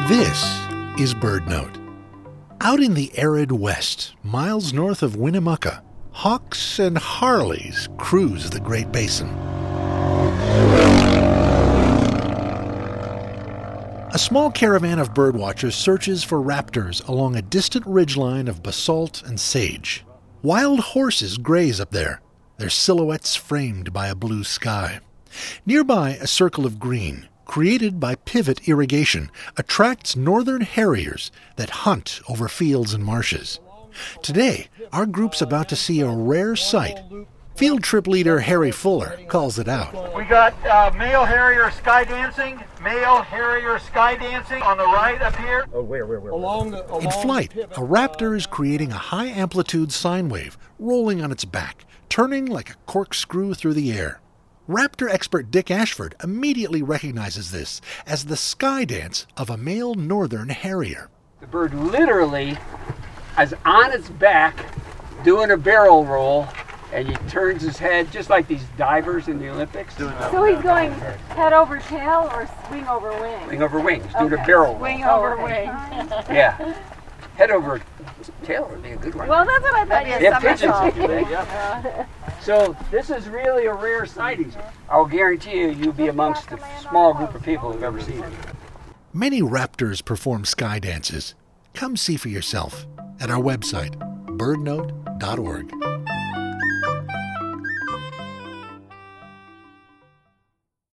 This is BirdNote. Out in the arid west, miles north of Winnemucca, hawks and harleys cruise the Great Basin. A small caravan of birdwatchers searches for raptors along a distant ridgeline of basalt and sage. Wild horses graze up there, their silhouettes framed by a blue sky. Nearby, a circle of green, created by pivot irrigation, attracts northern harriers that hunt over fields and marshes. Today, our group's about to see a rare sight. Field trip leader Harry Fuller calls it out. We got male harrier sky dancing on the right up here. Oh, where? In flight, a raptor is creating a high-amplitude sine wave, rolling on its back, turning like a corkscrew through the air. Raptor expert Dick Ashford immediately recognizes this as the sky dance of a male northern harrier. The bird literally is on its back doing a barrel roll, and he turns his head just like these divers in the Olympics. So he's going head over tail or swing over wing? Swing over wings, doing a barrel roll. Swing over wing. Yeah. Head over tail would be a good one. Well, that's what I thought. Yeah, pigeons would do that, yeah. So this is really a rare sighting. I'll guarantee you'll be amongst the small group of people who've ever seen it. Many raptors perform sky dances. Come see for yourself at our website, birdnote.org.